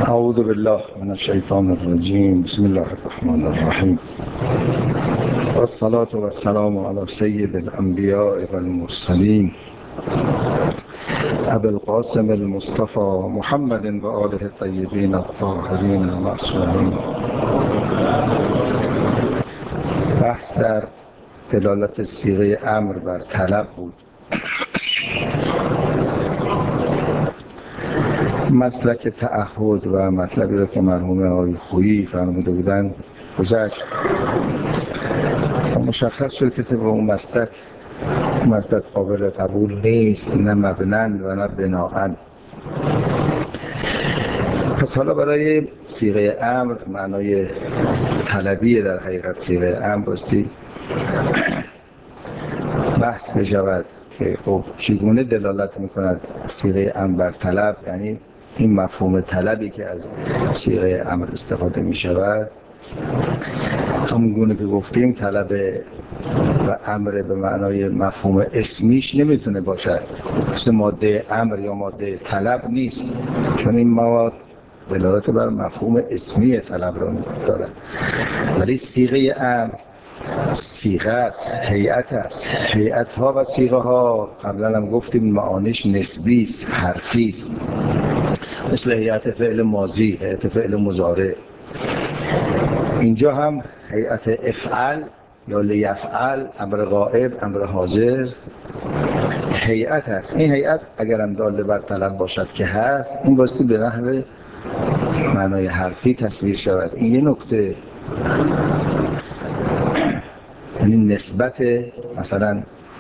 اعوذ بالله من الشیطان الرجیم. بسم الله الرحمن الرحیم. والصلاة والسلام على سید الانبیاء والمرسلین ابی القاسم المصطفى محمد و آله الطیبین الطاهرین المعصومین. بحث در دلالت صیغه امر بر طلب بود. مسلک تعهد و مطلبی رو که مرحوم آقای خویی فرموده بودن گذشت. مشخص شد که طبق اون مسلک قابل قبول نیست، نه مبناً و نه بناءً. پس حالا برای صیغه امر، معنای طلبی در حقیقت صیغه امر باستی بحث بشود که خب چگونه دلالت میکند صیغه امر بر طلب، یعنی این مفهوم طلبی که از صیغه امر استفاده می شود. همون گونه که گفتیم طلب و امر به معنای مفهوم اسمیش نمیتونه باشد، مثل ماده امر یا ماده طلب نیست، چون این مواد دلالت بر مفهوم اسمی طلب را دارد. ولی صیغه امر صیغه است، هیئت است. هیئت ها و صیغه ها قبلا هم گفتیم معانیش نسبی است، حرفی است، مثل هیئت فعل ماضی، هیئت فعل مضارع. اینجا هم هیئت افعل یا لیفعل، امر غائب، امر حاضر، هیئت است. این هیئت اگر هم داله بر طلب باشد که هست، این باستی به نحو معنای حرفی تصویر شود. این یه نکته، یعنی نسبت مثلا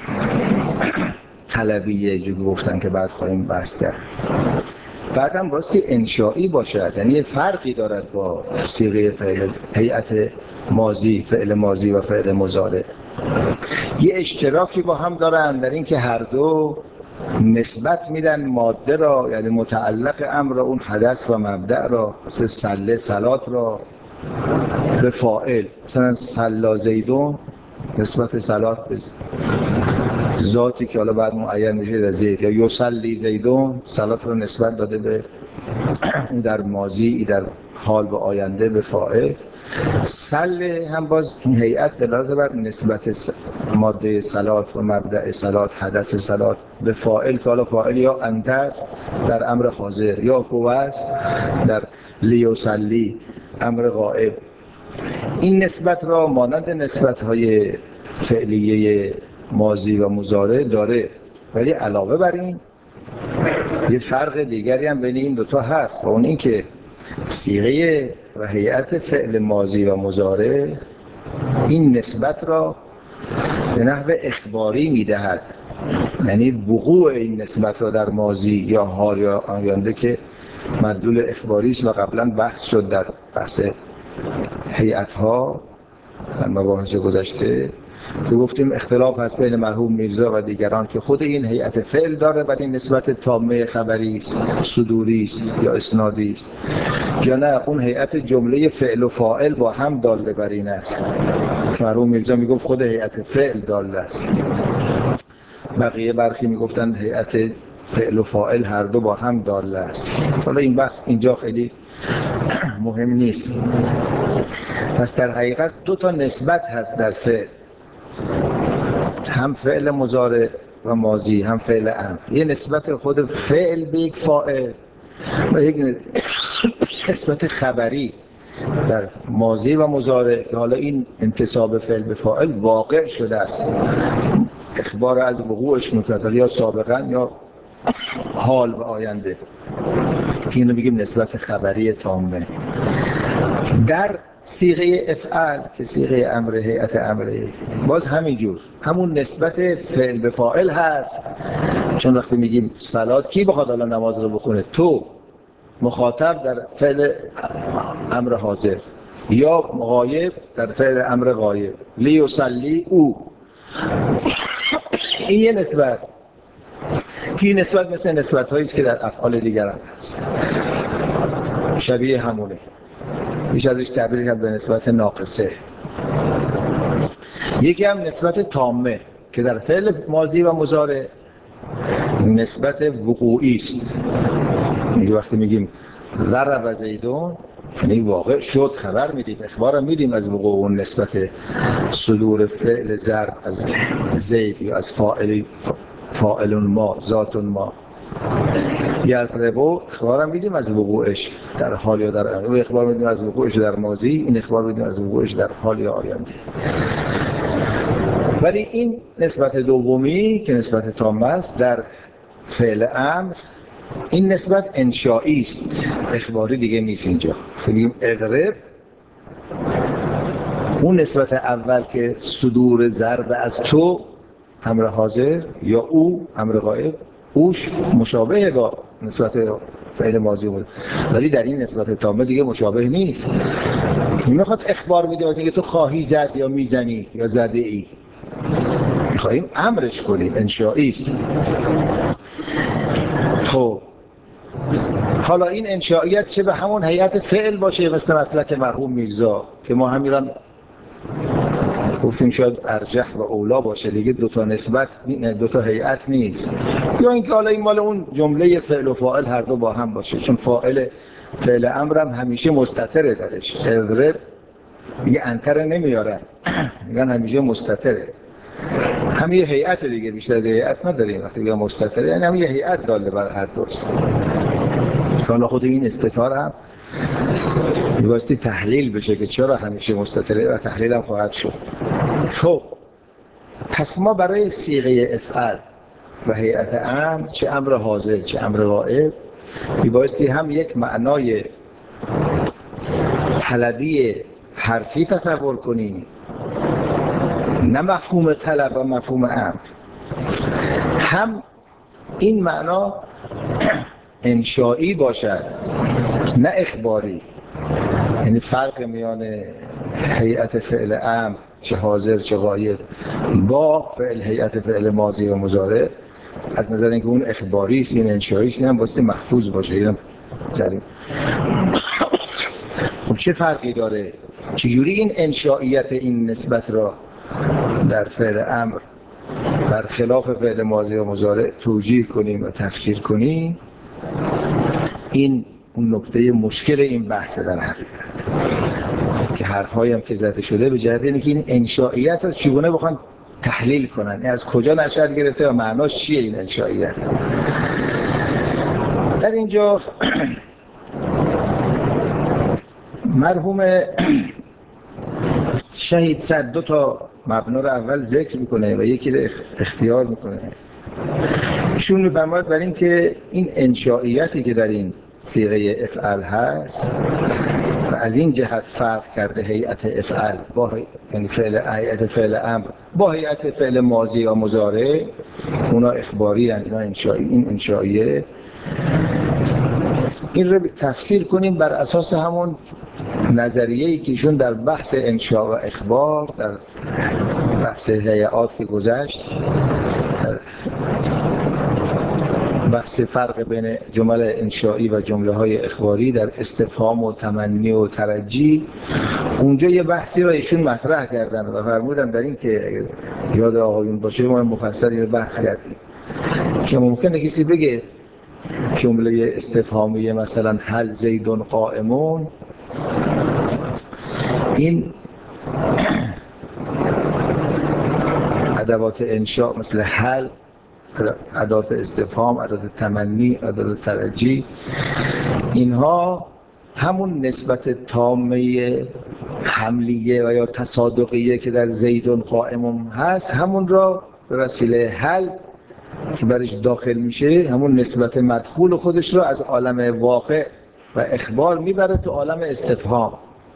طلبیه جو گفتن که بعد خواهیم بحث کرد. بعدم باستی انشائی باشد، یعنی یه فرقی دارد با صیغه فعل هیئت ماضی، فعل ماضی و فعل مضارع. یه اشتراکی با هم دارن در این که هر دو نسبت میدن ماده را، یعنی متعلق امر را، اون حدث و مبدأ را، مثل صله صلات را، به فاعل. مثلا صلا زیدون نسبت صلات به ذاتی که حالا بعد معین میشه در زید، یا یصلی زیدون صلات رو نسبت داده به در ماضی، در حال و آینده به فاعل. صله هم باز این هیئت دلالت بر نسبت ماده صلات و مبدأ صلات، حدث صلات به فاعل، که حالا فاعل یا انت است در امر حاضر، یا هو است در لیصلی امر غائب. این نسبت را مانند نسبت‌های فعلیه ماضی و مضارع داره، ولی علاوه بر این یه فرق دیگری هم بین این دوتا هست، و اون این که صیغه و هیئت فعل ماضی و مضارع این نسبت را به نحو اخباری میدهد، یعنی وقوع این نسبت را در ماضی یا حال یا آینده که مدلول اخباری است و قبلا بحث شد در بحث هیئت ها در مباحث گذشته، که گفتیم اختلاف هست بین مرحوم میرزا و دیگران که خود این هیئت فعل داره ولی نسبت تامه خبری است، صدوری است یا اسنادی است، یا نه اون هیئت جمله فعل و فاعل با هم داله بر این است. مرحوم میرزا میگفت خود هیئت فعل داله است، بقیه برخی میگفتن هیئت فعل و فاعل هر دو با هم داله است. حالا این بحث اینجا خیلی مهم نیست. پس در حقیقت دو تا نسبت هست در فعل، هم فعل مضارع و ماضی، هم فعل امر. یه نسبت خود فعل به یک فاعل و یک نسبت خبری در ماضی و مضارع، که حالا این انتساب فعل به فاعل واقع شده است، اخبار از وقوعش میکرد، یا سابقا یا حال و آینده، که اینو میگیم نسبت خبری تامه. در صیغه افعال که صیغه امر، هیئت امر، باز همینجور همون نسبت فعل به فاعل هست، چون وقتی میگیم صلات، کی بخواد الان نماز رو بخونه؟ تو، مخاطب در فعل امر حاضر، یا غایب در فعل امر غایب، لیصلی او. این یه نسبت که نسبت مثل نسبت هایی است که در افعال دیگر هم هست، شبیه همونه. میشه ازش تعبیر کرد به نسبت ناقصه. یکی هم نسبت تامه که در فعل ماضی و مضارع نسبت وقوعی است. اینجا وقتی میگیم ضرب زیدون یعنی واقع شد، خبر میدیم، اخبار میدیم از وقوع اون نسبت صدور فعل ضرب از زید یا از فاعل ما، ذات ما. یضربو اخبار میدیم از وقوعش در حال یا در آینده، اخبار میدیم از وقوعش در ماضی، این اخبار میدیم از وقوعش در حال یا آینده. ولی این نسبت دومی که نسبت تامه است در فعل امر، این نسبت انشایی است، اخباری دیگه نیست. اینجا میگیم اضرب، اون نسبت اول که صدور ضرب از تو امر حاضر یا او امر غایب، اوش مشابهه با نسبت فعل ماضی بود، ولی در این نسبت تامه دیگه مشابه نیست. میخواد اخبار بده واسه اینکه تو خواهی زد یا میزنی یا زده ای، میخواییم امرش کنیم، انشایی است. خب حالا این انشائیت چه به همون هیئت فعل باشه مثل مسلک مرحوم میرزا که ما همیران گفتیم شاید ارجح و اولا باشه دیگه، دوتا نسبت دوتا هیئت نیست، یا اینکه حالا این مال اون جمله فعل و فاعل هر دو با هم باشه، چون فعل امرم همیشه مستتره درش. اضرب میگه انتره نمیاره، میگن همیشه مستتره، هم یه هیئت دیگه، بیشتر از هیئت نداریم. وقتی میگه مستتره یعنی هم یه هیئت داله بر هر دوست. حالا خود این استتار هم میبایستی تحلیل بشه که چرا همیشه مستتره و تحلیل هم خواهد شد. خب پس ما برای صیغه افعل و هیئت امر، چه امر حاضر چه امر غائب، میبایستی هم یک معنای طلبی حرفی تصور کنیم، نه مفهوم طلب و مفهوم امر، هم این معنا انشایی باشد نه اخباری. یعنی فرق میان هیئت فعل امر چه حاضر چه غایب با هیئت فعل ماضی و مضارع از نظر اینکه اون اخباری است، این انشایی است، این هم واسه محفوظ باشه. اینم داریم. خب چه فرقی داره؟ چجوری این انشائیت این نسبت را در فعل امر برخلاف فعل ماضی و مضارع توجیه کنیم و تفسیر کنیم؟ این اون نکته مشکل این بحث در حقیقت که حرفایی هم که زده شده به جهت اینه که این انشائیت رو چگونه بخوان تحلیل کنن، از کجا نشأت گرفته و معناش چیه این انشائیت. در اینجا مرحوم شهید صد دو تا مبنا رو اول ذکر میکنه و یکی رو اختیار میکنه. ایشون میفرماید برای اینکه این انشائیتی که در این صیغه افعل هست و از این جهت فرق کرده هیئت افعل با یعنی هیئت فعل امر با هیئت فعل ماضی یا مضارع، اونا اخباری هستند، اینا انشایی، این انشائیه. این رو تفسیر کنیم بر اساس همون نظریه‌ای که ایشون در بحث انشاء و اخبار، در بحث هیئات که گذشت، در بحث فرق بین جمل انشائی و جمله‌های اخباری در استفهام و تمنی و ترجی، اونجا یه بحثی رو ایشون مطرح کردن و فرمودن در این که یاد آقایون باشه ما مفصل رو بحث کردیم که ممکنه کسی بگه جمله استفهامیه مثلا هل زیدون قائمون، این ادوات انشاء مثل هل، ادوات استفهام، ادوات تمنی، ادوات ترجی، اینها همون نسبت تامه حملیه و یا تصادقیه که در زیدون قائمون هست، همون را به وسیله هل که برش داخل میشه، همون نسبت مدخول خودش رو از عالم واقع و اخبار میبره تو عالم استفهام.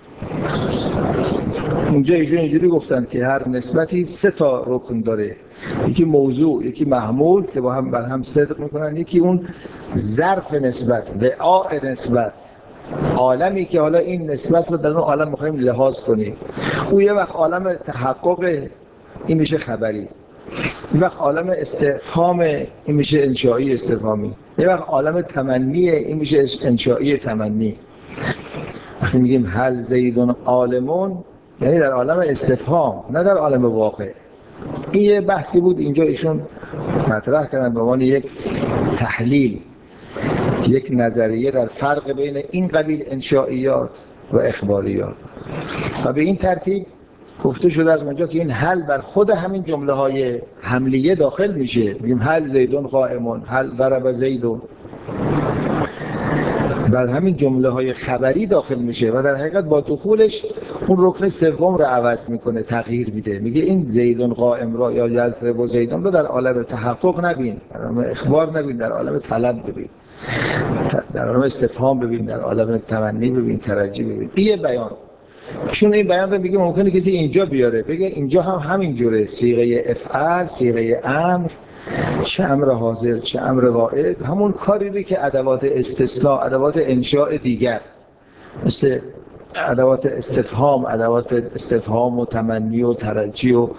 اونجا ایشون اینجوری گفتن که هر نسبتی سه تا رکن داره، یکی موضوع، یکی محمول که با هم بر هم صدق میکنن، یکی اون ظرف نسبت، وعاء نسبت، عالمی که حالا این نسبت رو در اون عالم میخوایم لحاظ کنیم. او یه وقت عالم تحقق، این میشه خبری، یه وقت عالم استفهام، این میشه انشایی استفهامی، یه وقت عالم تمنی، این میشه انشایی تمنی. وقتی میگیم هل زیدون عالمون یعنی در عالم استفهام نه در عالم واقع. این یه بحثی بود اینجا ایشون مطرح کردن به عنوان یک تحلیل یک نظریه در فرق بین این قبیل انشائیات و اخباریات و به این ترتیب گفته شده از اونجا که این حل بر خود همین جمله های حملیه داخل میشه. میگیم هل زیدون قائمون، هل ضرب زیدون، بر همین جمله های خبری داخل میشه و در حقیقت با دخولش اون رکن سوم رو عوض میکنه، تغییر میده. میگه این زیدون قائم را یا یضرب زیدون رو در عالم تحقق نبین، در عالم اخبار نبین، در عالم طلب ببین، در عالم استفهام ببین، در عالم تمنی ببین، ترجی ببین. این بیان، چون این بیان رو میگه ممکنه کسی اینجا بیاره بگه اینجا هم همین جوره، صیغه افعال، صیغه امر، چه امر حاضر چه امر غائب، همون کاری که ادوات استثناء، ادوات انشاء دیگر مثل ادوات استفهام، ادوات استفهام و تمنی و ترجی و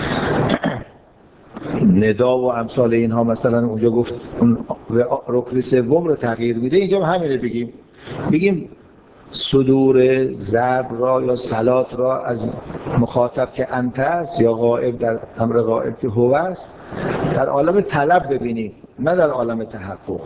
ندا و امثال اینها مثلا اونجا گفت اون رکن سوم رو تغییر میده، اینجا هم همین رو بگیم صدور ضرب را یا صلات را از مخاطب که انت است یا غائب در امر غائب که هو است در عالم طلب ببینید، نه در عالم تحقق.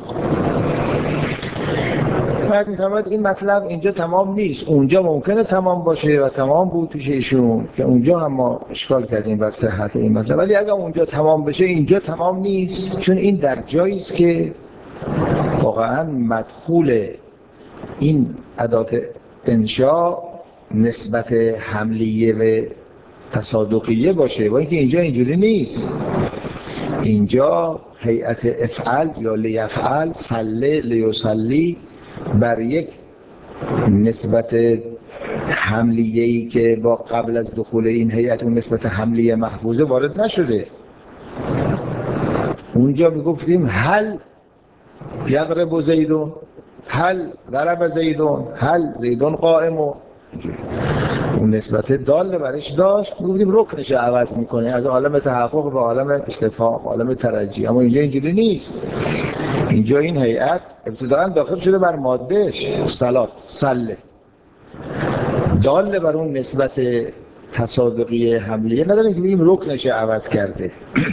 بعد می‌فرماید این مطلب اینجا تمام نیست، اونجا ممکنه تمام باشه و تمام بود پیش ایشون که اونجا هم ما اشکال کردیم بر صحت این مطلب، ولی اگر اونجا تمام بشه اینجا تمام نیست، چون این در جایی است که واقعا مدخول این ادات انشاء نسبت حملیه و تصادقیه باشه، با اینکه اینجا اینجوری نیست. اینجا هیئت افعل یا لیفعل، صله لیصلی، بر یک نسبت حملیه‌ای که با قبل از دخول این هیئت اون نسبت حملیه محفوظه وارد نشده. اونجا میگفتیم هل یضرب زیدون، هل ضرب زیدون، هل زیدون قائمون، اون نسبت دال برش داشت، میگفتیم رکنش عوض میکنه از عالم تحقق به عالم استفهام، عالم ترجی. اما اینجا اینجوری نیست. اینجا این هیئت ابتداء داخل شده بر مادهش، صلات، صله، دال بر اون نسبت تصادقی حملیه نداریم که بگیم رکنش عوض کرده.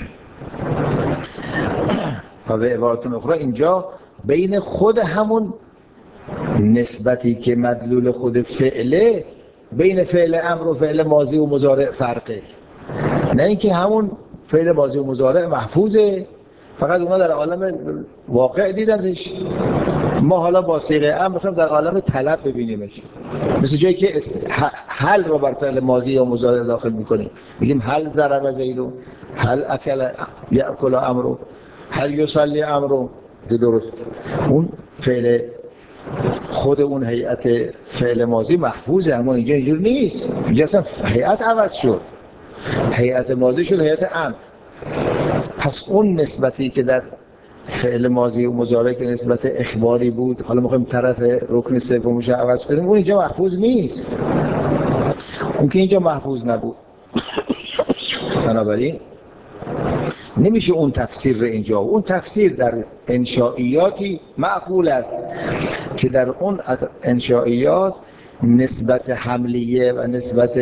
و به عبارت اخرى اینجا بین خود همون نسبتی که مدلول خود فعله، بین فعل امر و فعل ماضی و مضارع فرقه، نه اینکه همون فعل ماضی و مضارع محفوظه فقط اونا در عالم واقع دیدنش، ما حالا با صیغه امر میخوایم در عالم طلب ببینیمش. مثل جایی که هل رو بر فعل ماضی یا مضارع داخل میکنیم، میگیم هل ضرب زیدون، هل اکل یاکل امرو، هل یصلی امرو، درست. اون فعل خود اون هیئت فعل ماضی محفوظه، اما اینجا اینجور نیست. اینجا اصلا هیئت عوض شد، هیئت ماضی شد هیئت امر. پس اون نسبتی که در فعل ماضی و مضارع که نسبت اخباری بود، حالا میخوایم طرف رکن سومش عوض کنیم، اون اینجا محفوظ نیست، اون که اینجا محفوظ نبود. بنابراین نمیشه اون تفسیر رو اینجا. اون تفسیر در انشائیاتی معقول است که در اون انشائیات نسبت حملیه و نسبت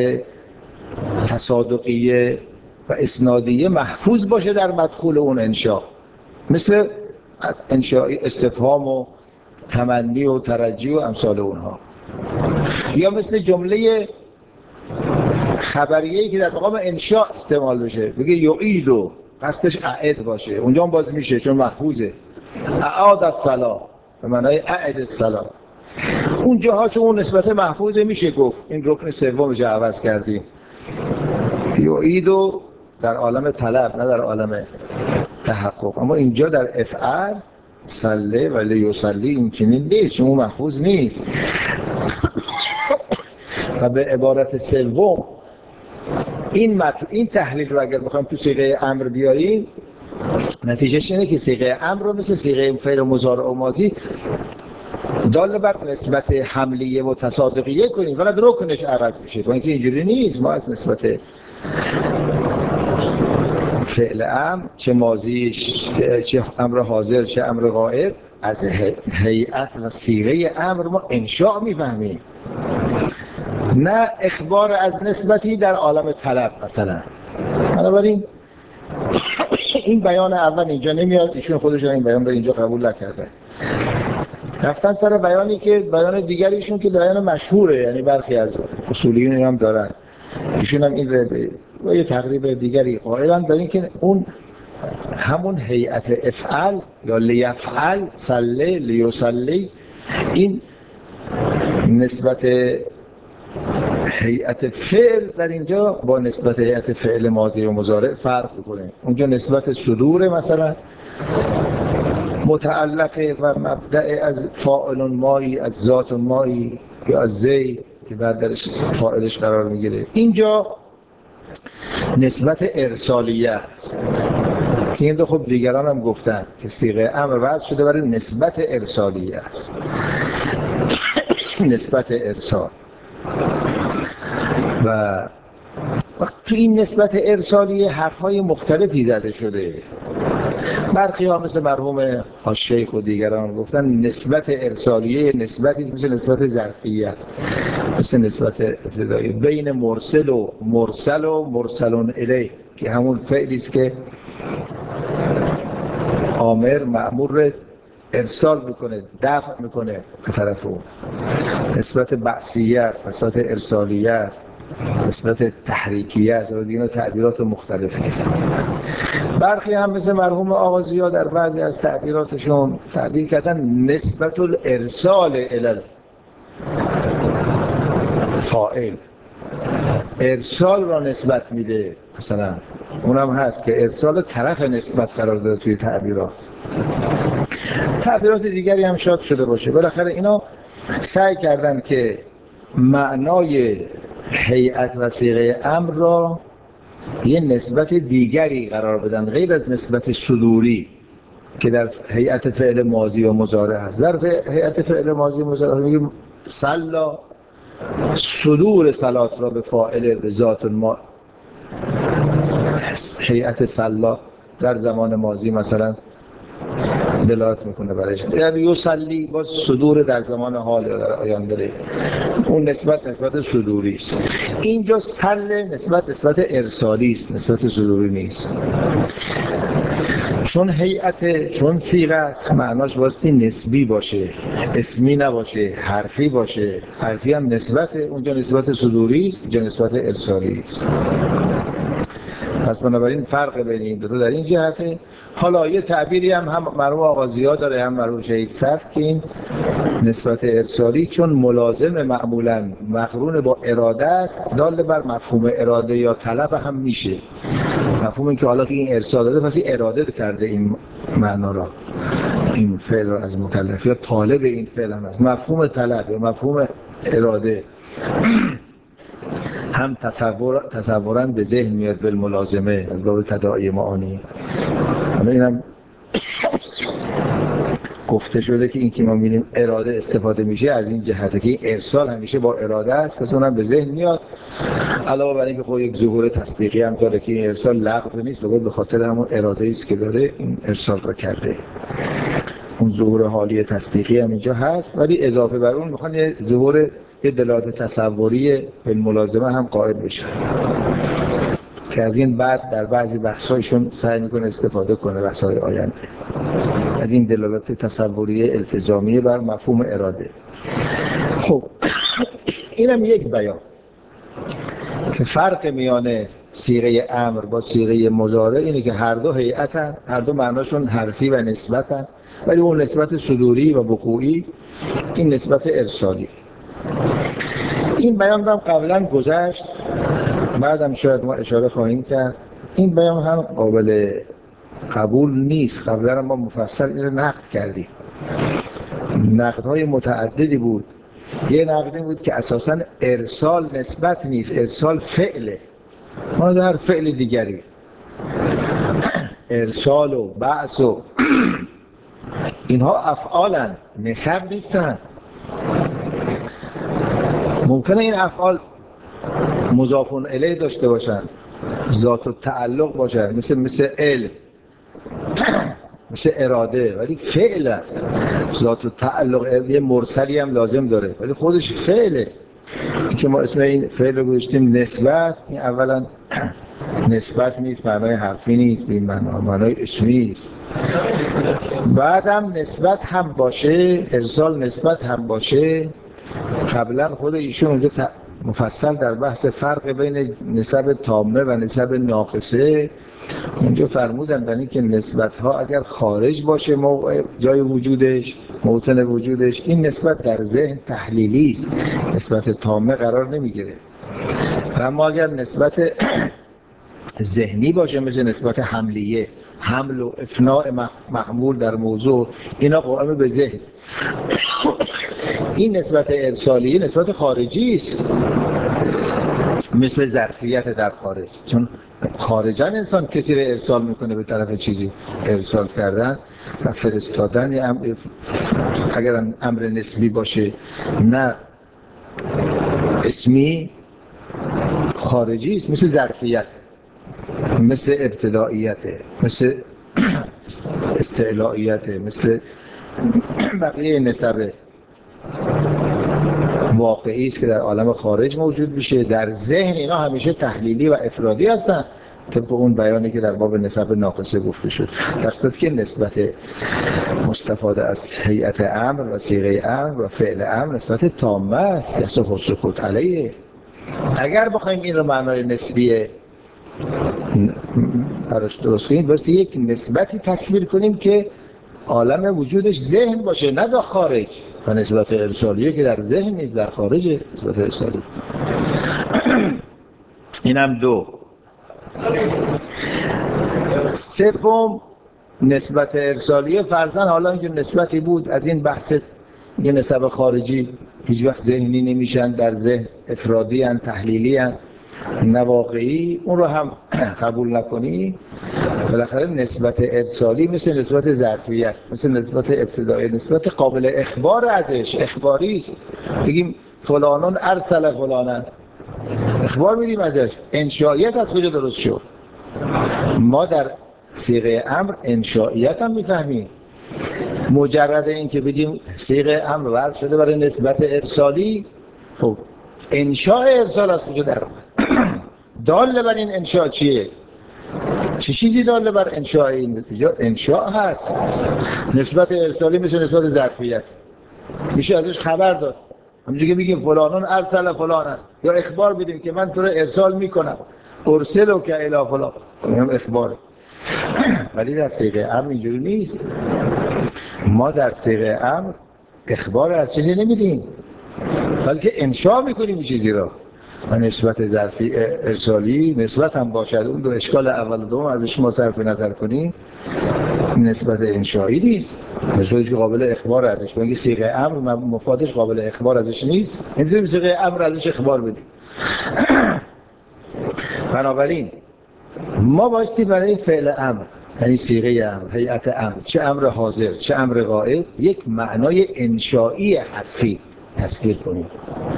تصادقیه و اسنادیه محفوظ باشه در مدخول اون انشاء، مثل انشاء استفهام و تمنی و ترجی و امثال اونها، یا مثل جمله خبریه‌ای که در مقام انشاء استعمال بشه، بگه یعیدو، قصدش اعد باشه، اونجا هم باز میشه چون محفوظه. اعاد الصلاة به معنای اعد الصلاة، اونجاها چون اون نسبت محفوظه میشه گفت این رکن سومش عوض کردیم. یعیدو در عالم طلب نه در عالم تحقق. اما اینجا در افعال صله و لیصلی این چنین نیست، چون اون محفوظ نیست. و به عبارت سوم این تحلیل رو اگر بخوایم تو صیغه امر بیاریم، نتیجهش اینه که صیغه امر رو مثل صیغه فعل مضارع و ماضی دال بر نسبت حملیه و تصادقیه کنیم، فقط رکنش عوض میشه. با اینکه اینجوری نیست، ما از نسبت فعل امر چه ماضیش، چه امر حاضر چه امر غائب، از هیئت و صیغه امر ما انشاء میفهمیم، نه اخبار از نسبتی در عالم طلب مثلا. بنابراین این بیان اول اینجا نمیاد، ایشون خودشون این بیان رو اینجا قبول نکرده. رفتن سر بیانی که بیان دیگریشون که بیان مشهوره، یعنی برخی از اصولیون هم دارن، ایشون هم این و یه تقریب دیگری قائلن بر این که اون همون هیئت افعل یا لیفعل صلی لیصلی، این نسبت هیئت فعل در اینجا با نسبت هیئت فعل ماضی و مضارع فرق میکنه. اونجا نسبت صدور مثلا متعلقه و مبدأ از فاعل مایی، از ذات مایی یا از زی که بعد درش فاعلش قرار میگیره. اینجا نسبت ارسالیه است که این خب دیگران هم گفتن که صیغه امر وضع شده برای نسبت ارسالیه است. نسبت ارسال و تو این نسبت ارسالیه حرفهای مختلفی زده شده. برخی ها مثل مرحوم الشیخ و دیگران گفتن نسبت ارسالیه نسبتی مثل نسبت ظرفیه، مثل نسبت ابتدایی بین مرسل و مرسلون الیه که همون فعلی است که آمر مأمور ارسال میکنه، دفع میکنه به طرف اون. نسبت بعثیه است، نسبت ارسالیه است، نسبت تحریکیه است و دیگه تعبیرات مختلفی است. برخی هم مثل مرحوم آغازی‌ها در بعضی از تعبیراتشون تعبیر کردن نسبت الارسال الی فاعل، ارسال را نسبت میده مثلا، اونم هست که ارسال طرف نسبت قرار داده توی تعبیرات. تعبیرات دیگری هم شاید شده باشه. بالاخره اینا سعی کردن که معنای هیئت و صیغه امر را یه نسبت دیگری قرار بدن غیر از نسبت صدوری که در هیئت فعل ماضی و مضارع هست. در هیئت فعل ماضی و مضارع میگیم صلا، صدور صلات را به فاعل به ذات ما، هیئت صلا در زمان ماضی مثلا دلالت میکنه برایش. یعنی یصلی با صدور در زمان حال یا در آینده، اون نسبت صدوری است. اینجا صل نسبت ارسالی است، نسبت صدوری نیست. چون هیئت، چون صیغه است، معناش بایستی نسبی باشه، اسمی نباشه، حرفی باشه. حرفی هم نسبت، اونجا نسبت صدوری است، اینجا نسبت ارسالی است. پس بنابراین فرق بین این دو تا در این جهته. حالا یه تعبیری هم مرحوم آغازی‌ها داره، هم مرحوم شهید صدر، که این نسبت ارسالی چون ملازم معمولاً مقرون با اراده است، دال بر مفهوم اراده یا طلب هم میشه. مفهومی که حالا که این ارسال داده پس این اراده کرده این معنا را، این فعل را از مکلف، یا طالب این فعل هم است. مفهوم طلب یا مفهوم اراده هم تصوراً به ذهن میاد بالملازمه از باب تداعی معانی. اینم گفته شده که این که ما می‌بینیم اراده استفاده میشه از این جهته که این ارسال همیشه با اراده است، پس اونم به ذهن میاد. علاوه بر اینکه خود یک ظهور تصدیقی هم داره که این ارسال لغو نیست، به خاطر همون اراده است که داره این ارسال را کرده. اون ظهور حالی تصدیقی هم اینجا هست، ولی اضافه بر اون میخوان یه ظهور یه دلالت تصوری به ملازمه هم قائل بشن که از این بعد در بعضی بخشایشون سعی میکنه استفاده کنه بخشای آینده از این دلالت تصوری التزامی بر مفهوم اراده. خب اینم یک بیان که فرق میان صیغه امر با صیغه مضارع اینه که هر دو هیئتن، هر دو معناشون حرفی و نسبتن، ولی اون نسبت صدوری و وقوعی، این نسبت ارسالی. این بیان هم قبلا گذشت، بعدم شاید ما اشاره خواهیم کرد. این بیان هم قابل قبول نیست. قبلا ما مفصل این رو نقد کردیم، نقدهای متعددی بود. یه نقدی بود که اساساً ارسال نسبت نیست، ارسال فعله. ما در فعل دیگری ارسال و بعث و اینها افعالن، نسب نیستن. ممکنه این افعال مضافون الیه داشته باشن، ذات التعلق باشن، مثل علم، مثل اراده، ولی فعل است. ذات التعلق یه مرسلی هم لازم داره ولی خودش فعله. این که ما اسم این فعل رو گذاشتیم نسبت، این اولا نسبت نیست، معنای حرفی نیست، به معنای اسمی است. بعدم نسبت هم باشه، ارسال نسبت هم باشه. قبلا خود ایشون اونجا مفصل در بحث فرق بین نسب تامه و نسب ناقصه اونجا فرمودن برای اینکه نسبت ها اگر خارج باشه جای وجودش، موطن وجودش، این نسبت در ذهن تحلیلی است، نسبت تامه قرار نمیگیره. اما اگر نسبت ذهنی باشه مثل نسبت حملیه، حمل و افناء محمول در موضوع، اینا قائم به ذهن. این نسبت ارسالیه نسبت خارجی است، مثل ظرفیت در خارج، چون خارجا انسان کسی رو ارسال میکنه به طرف چیزی. ارسال کردن و فرستادن یه امر، اگر امر نسبی باشه نه اسمی، خارجی است، مثل ظرفیت، مثل ابتداییت، مثل استعلاییت، مثل بقیه نسب واقعی است که در عالم خارج موجود میشه. در ذهن اینا همیشه تحلیلی و افرادی هستن، طبق اون بیانی که در باب نسب ناقصه گفته شد. در صورتی که نسبت مستفاده از هیئت امر و صیغه امر و فعل امر نسبت تامه است، یصح السکوت علیه. اگر بخوایم این رو معنای نسبی درست کنیم، باید یک نسبتی تصویر کنیم که عالم وجودش ذهن باشه، نه در خارج. و نسبت ارسالیه که در ذهن نیست، در خارجه نسبت ارسالیه. اینم دو. سوم، نسبت ارسالیه فرضاً حالا اینکه نسبتی بود از این بحث یه نسب خارجی هیچ وقت ذهنی نمیشن، در ذهن افرادی هن، تحلیلی هن، نواقعی، اون رو هم قبول نکنی، بالاخره نسبت ارسالی مثل نسبت ظرفیت، مثل نسبت ابتدایی، نسبت قابل اخبار ازش، اخباری. بگیم فلانون ارسل فلانن، اخبار میدیم ازش. انشائیت از کجا درست شد؟ ما در صیغه امر انشائیت هم میفهمیم. مجرد این که بگیم صیغه امر وضع شده برای نسبت ارسالی، خب انشاء ارسال از کجا در اومد؟ دال بر این انشاء چیه؟ چه چیزی دال بر انشاء این؟ انشاء هست. نسبت ارسالی مثل نسبت ظرفیت، میشه ازش خبر داد. همونجوری که میگیم فلانون ارسل فلانن، یا اخبار بدیم که من تو رو ارسال میکنم، ارسلو که الی فلان، هم اخباره. ولی در صیغه امر اینجوری نیست. ما در صیغه امر اخبار از چیزی نمیدیم، بلکه انشاء میکنیم این چیزی را. و نسبت ظرفی ارسالی نسبت هم باشد، اون دو اشکال اول و دوم ازش ما صرف نظر کنیم، نسبت انشایی نیست، نسبتی که قابل اخبار ازش. بگی صیغه امر مفادش قابل اخبار ازش نیست، نمیتونیم صیغه امر ازش اخبار بدیم. بنابراین ما بایستی برای فعل امر، یعنی صیغه امر، هیئت امر، چه امر حاضر چه امر غائب، یک معنای انشایی حرفی تصویر کنیم.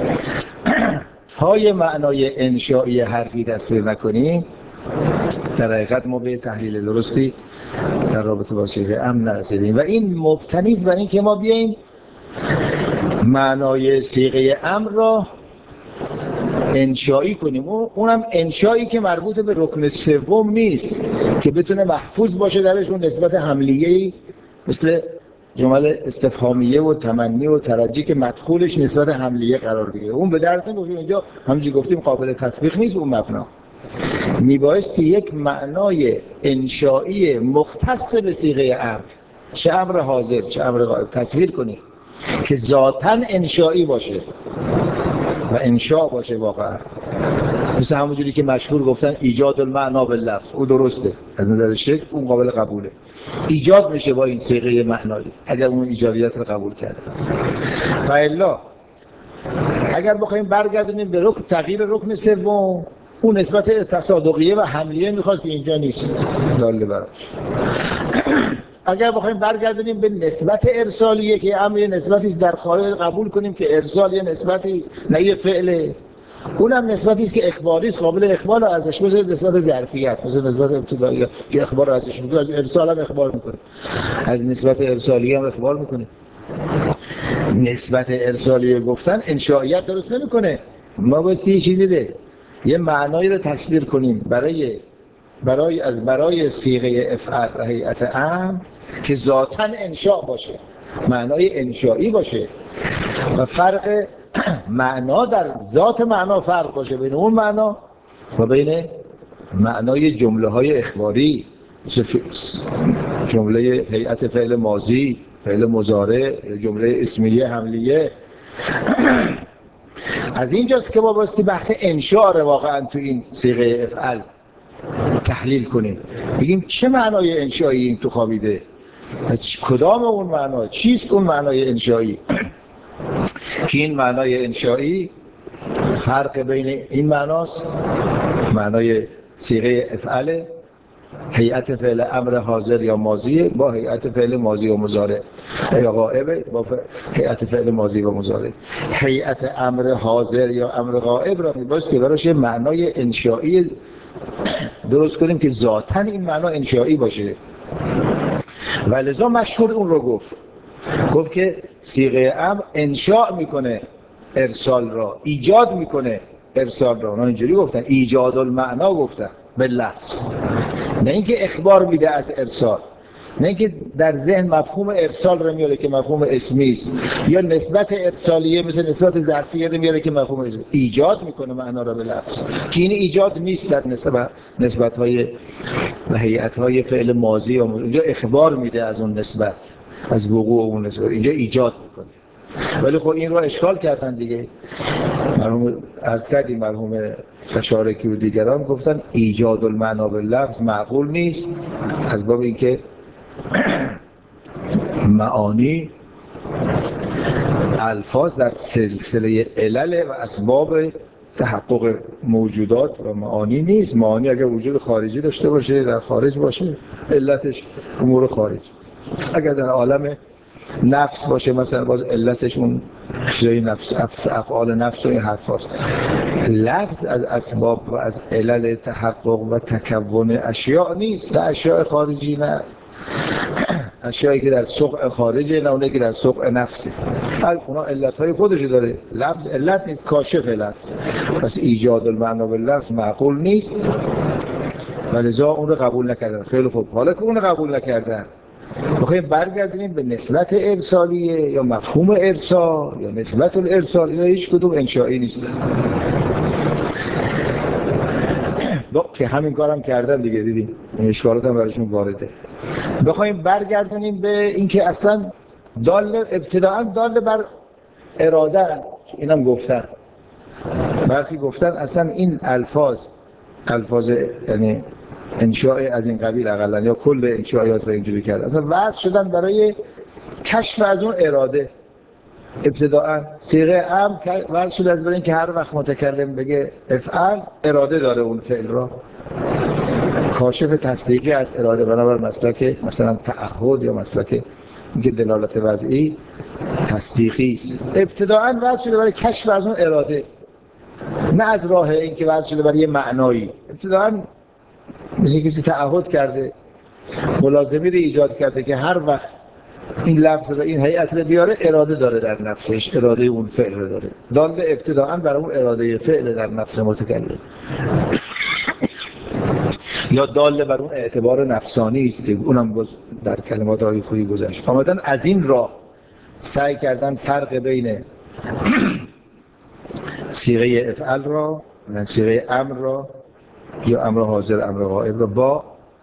های معنای انشایی حرفی تصویر نکنیم، در حقیقت ما به تحلیل درستی در رابطه با صیغه امر نرسیدیم. و این مبتنی است بر این که ما بیاییم معنای صیغه امر را انشایی کنیم، اونم انشایی که مربوط به رکن سوم نیست که بتونه محفوظ باشه درش اون نسبت حملیه‌ای مثل جمل استفهامیه و تمنی و ترجی که مدخولش نسبت حملیه قرار بگیره. اون به درد نمیخوره، اینجا همونجوری گفتیم قابل تطبیق نیست اون مبنا. میبایستی یک معنای انشایی مختص به صیغه امر، چه امر حاضر چه امر غائب، تصویر کنیم که ذاتاً انشایی باشه و انشاء باشه واقعا. مثل همونجوری که مشهور گفتن ایجاد المعنا باللفظ، او درسته از نظر شکل، اون قابل قبوله، ایجاد میشه با این صیغه معنایی اگر اون ایجادیت رو قبول کرده. و الا اگر بخوایم برگردونیم به تغییر رکن سوم، اون نسبت تصادقیه و حملیه میخواد که اینجا نیست داله براش. اگر بخوایم برگردونیم به نسبت ارسالیه که امر نسبتی است در خارج، قبول کنیم که ارسال یه نسبتی است نه یه فعله، اونم نسبتی است که اخباری است، قابل اخبار ازش، مثل نسبت ظرفیت، مثل نسبت ابتدایی که اخبار ازش میکنه، از ارسال هم اخبار میکنه، از نسبت ارسالی هم اخبار میکنه. نسبت ارسالی گفتن انشائیت درست نمیکنه، ما باید یه چیزی ده یه معنایی رو تصویر کنیم برای صیغه افعل و هیئت امر که ذاتاً انشاء باشه، معنای انشایی باشه و فرق معنا در ذات معنا فرق باشه بین اون معنا و بین معنای جمله های اخباری، جمله هیئت فعل ماضی، فعل مضارع، جمله اسمیه حملیه. از اینجاست که ما باستی بحث انشاء رو واقعا تو این صیغه افعل تحلیل کنیم، بگیم چه معنای انشایی این تو خوابیده، کدام اون معنا، چیست اون معنای انشایی. که این معنای انشایی فرق بین این معناست، معنای صیغه افعل، هیئت فعل امر حاضر یا ماضی با هیئت فعل ماضی و مضارع یا غائب با هیئت فعل ماضی و مضارع. هیئت امر حاضر یا امر غائب را میبایستی براش معنای انشایی درست کنیم که ذاتاً این معنا انشایی باشه و لذا مشهور اون رو گفت که صیغه امر انشاء میکنه ارسال را، ایجاد میکنه ارسال را. من اینجوری گفتن ایجاد المعنا گفتن به لفظ، نه اینکه اخبار میده از ارسال، نه اینکه در ذهن مفهوم ارسال رو میاره که مفهوم اسمی است، یا نسبت ارسالیه مثل نسبت ظرفیه رو میاره که مفهوم اسمی. ایجاد میکنه معنا را به لفظ که این ایجاد نیست در نسبت‌های و هیئت‌های فعل ماضی. اونجا اخبار میده از اون نسبت، از وقوع اون نسبت، اینجا ایجاد میکنه. ولی خب این رو اشکال کردن دیگه. مرحوم عرض کردیم مرحوم فشارکی و دیگران گفتن ایجاد المعنا باللفظ معقول نیست، از باب اینکه معانی الفاظ در سلسله علل و اسباب تحقق موجودات و معانی نیست. معانی اگر وجود خارجی داشته باشه، در خارج باشه، علتش امور خارج. اگر در عالم نفس باشه مثلا باز علتش اون چیزای نفس، افعال نفس و این حرف هاست. لفظ از اسباب و از علل تحقق و تکون اشیاء نیست، نه اشیاء خارجی، نه اشیایی که در سوق خارجه، نه اونه که در سوق نفسه. هر اونا علتهای خودشو داره. لفظ علت نیست، کاشف لفظ. پس ایجاد المعنا باللفظ معقول نیست و لذا اون رو قبول نکردن. خیلی خوب، حالا که اون رو قبول نکردن بخوایم برگردیم به نسبت ارسالیه یا مفهوم ارسال یا نسبت الارسال، اینا هیچ کدوم انشایی نیستن. که همین کارم کردن دیگه، دیدیم این اشکالات هم براشون وارده. بخوایم برگردونیم به اینکه اصلا ابتداعا دال بر اراده، اینم گفتن برخی گفتن اصلا این الفاظ یعنی انشاء از این قبیل اقلا یا کل انشاءات رو اینجوری کرد، اصلا وضع شدن برای کشف از اون اراده. ابتداعا صیغه امر وضع شد از برای اینکه هر وقت متکلم بگه افعل اراده داره اون فعل را، کاشف تصدیقی از اراده. بنابر مسلک مثلا تعهد یا مسلک اینکه دلالت وضعی تصدیقی است. ابتداعا وضع شده برای کشف از اون اراده، نه از راه اینکه وضع شده برای معنایی. ابتداعا مثل کسی تعهد کرده، ملازمی رو ایجاد کرده که هر وقت این لفظ رو، این هیئت رو بیاره، اراده داره در نفسش، اراده اون فعل رو داره. دال ابتداعا برای اون اراده فعل در نفس متکلم، یا دال بر اون اعتبار نفسانی است که اونم در کلمات آقای خویی گذشت. آمدن از این راه سعی کردن فرق بین صیغه افعل را، صیغه امر را یا امر حاضر امر غائب را با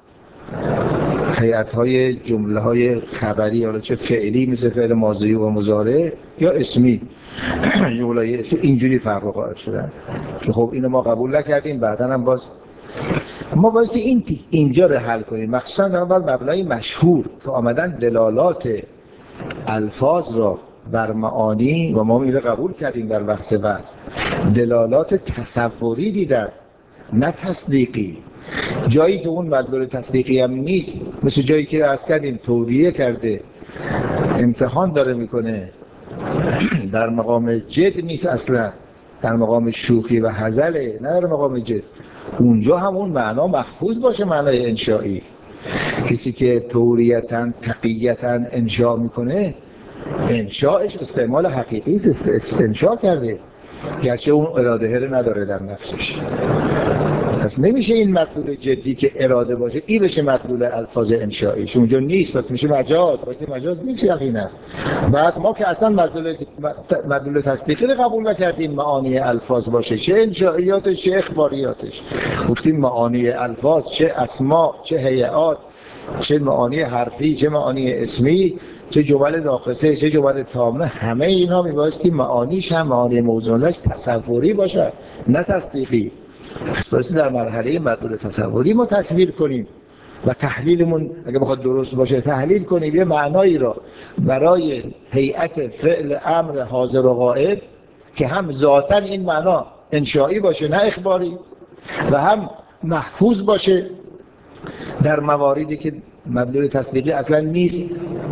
هیئت‌های جمله‌های خبری، حالا چه فعلی مثل فعل ماضی و مضارع یا اسمی جمله اسمی، اینجوری فرق قائل شدن که خب اینو ما قبول نکردیم. بعداً هم باز ما بایستی اینجا رو حل کنیم، مخصوصا در مبنای مشهور که آمدن دلالات الفاظ را بر معانی، و ما این رو قبول کردیم در بحث دلالات تصوری دیدن نه تصدیقی. جایی که اون مدلول تصدیقی هم نیست، مثل جایی که عرض کردیم توریه کرده امتحان داره میکنه، در مقام جد نیست اصلا، در مقام شوخی و هزله، نه در مقام جد. اونجا هم اون معنا محفوظ باشه، معنای انشایی. کسی که توریتاً تقییتاً انشا میکنه، انشاش استعمال حقیقی است، انشا کرده. گرچه اون اراده رو نداره در نفسش. پس نمیشه این مدلول جدی که اراده باشه این بشه مدلول الفاظ انشائیش، اونجا نیست، پس میشه مجاز، باید مجاز نیست یقینا. بعد ما که اصلا مدلول تصدیقی رو قبول نکردیم معانی الفاظ باشه، چه انشائیاتش چه اخباریاتش. گفتیم معانی الفاظ چه اسما چه هیئات، چه معانی حرفی چه معانی اسمی، چه جمل ناقصه چه جمل تامه، همه اینا میبایستی معانیش هم معانی موزونش تصوری باشه نه تصدیقی. پس بایستی در مرحله مدلول تصوری ما تصویر کنیم و تحلیلمون اگه بخواد درست باشه تحلیل کنیم یه معنایی را برای هیئت فعل امر حاضر و غائب که هم ذاتاً این معنا انشایی باشه نه اخباری و هم محفوظ باشه در مواردی که مدلول تصدیقی اصلا نیست،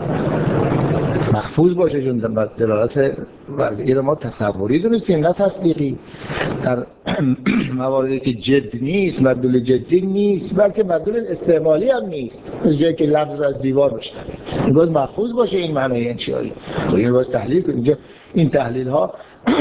محفوظ باشه، چون دلالت وضعی رو ما تصوری دونستیم نه تصدیقی. در مواردی که جد نیست، مدلول جدی نیست، بلکه مدلول استعمالی هم نیست، از جایی که لفظ رو از دیوار بشنوه، این باز محفوظ باشه این معنای انشایی. این باز تحلیل کنیم. اینجا این تحلیل ها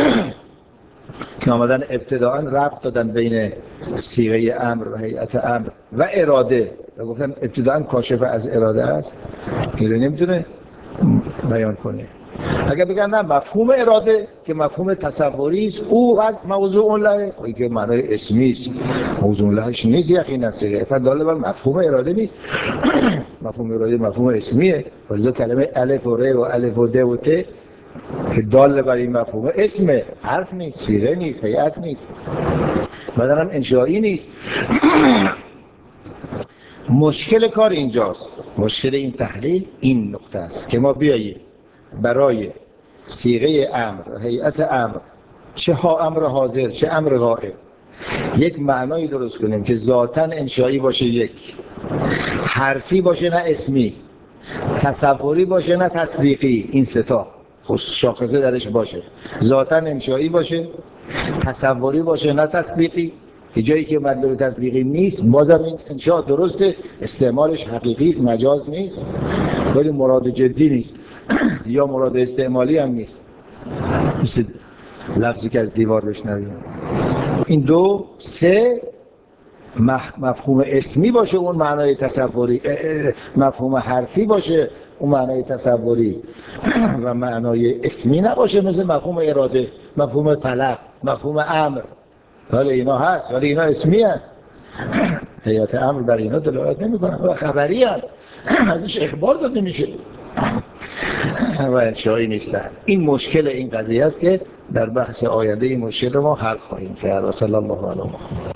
که آمدن ابتداءً ربط دادن بین صیغه امر و هیئت امر و اراده و گفتن ابتداءً کاشف از اراده است، این رو نمیتونه بیان کنه. اگر بگن نه مفهوم اراده که مفهوم تصوری است او از موضوع له، این که معنای اسمی است، موضوع لهش نیست یقینا، صرفا داله بر مفهوم اراده نیست. مفهوم اراده مفهوم اسمیه، ولذا کلمه الف و ر و الف و د و ت که دال بر این مفهوم اسمه، حرف نیست، صیغه نیست، هیئت نیست، بعدن هم انشایی نیست. مشکل کار اینجاست، مشکل این تحلیل این نقطه است که ما بیاییم برای صیغه امر، هیئت امر، چه امر حاضر چه امر غائب، یک معنایی درست کنیم که ذاتاً انشایی باشه، یک حرفی باشه نه اسمی، تصوری باشه نه تصدیقی، این سه تا شاخصه درش باشه، ذاتاً انشایی باشه، تصوری باشه نه تصدیقی، که جایی که مدلول تصدیقی نیست بازم این انشاء درسته، استعمالش حقیقی است، مجاز نیست، ولی مراد جدی نیست یا مراد استعمالی هم نیست، مثل لفظی که از دیوار بشنویم. این دو. سه، مفهوم اسمی باشه اون معنای تصوری، مفهوم حرفی باشه اون معنای تصوری و معنای اسمی نباشه مثل مفهوم اراده، مفهوم طلب، مفهوم امر. ولی اینا هست ولی اینا اسمی هست. هیئت امر بر اینا دلالت نمی کنن و خبری هست، ازش اخبار داده میشه و انشایی نیستن. این مشکل این قضیه است که در بحث آینده این مشکل رو ما حل خواهیم کرد. و صلی الله علیه و